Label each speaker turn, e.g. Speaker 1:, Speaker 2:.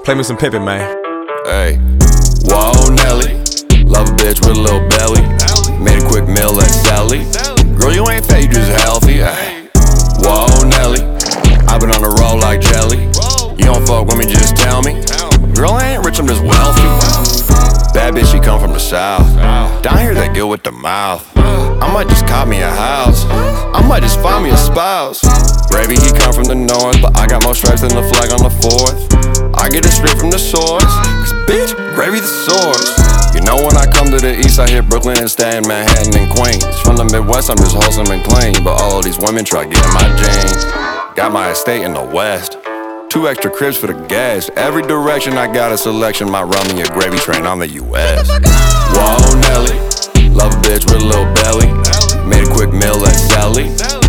Speaker 1: Play me some Pippin, man.
Speaker 2: Hey, whoa, Nelly. Love a bitch with a little belly. Made a quick meal like Sally. Girl, you ain't fat, you just healthy. Ay. Whoa, Nelly. I been on the road like jelly. You don't fuck with me, just tell me. Girl, I ain't rich, I'm just wealthy. Bad bitch, she come from the south. Down here, they good with the mouth. I might just cop me a house. I might just find me a spouse. Gravy, he come from the north, but I got more stripes than the flag on the 4th. I get it straight from the source, cause bitch, gravy the source. You know when I come to the east, I hit Brooklyn and stay in Manhattan and Queens. From the Midwest, I'm just wholesome and clean, but all of these women try getting my jeans. Got my estate in the West, 2 extra cribs for the gas. Every direction I got a selection, my rum and your gravy train on the US. Whoa, Nelly, love a bitch with a little belly. Made a quick meal like Sally.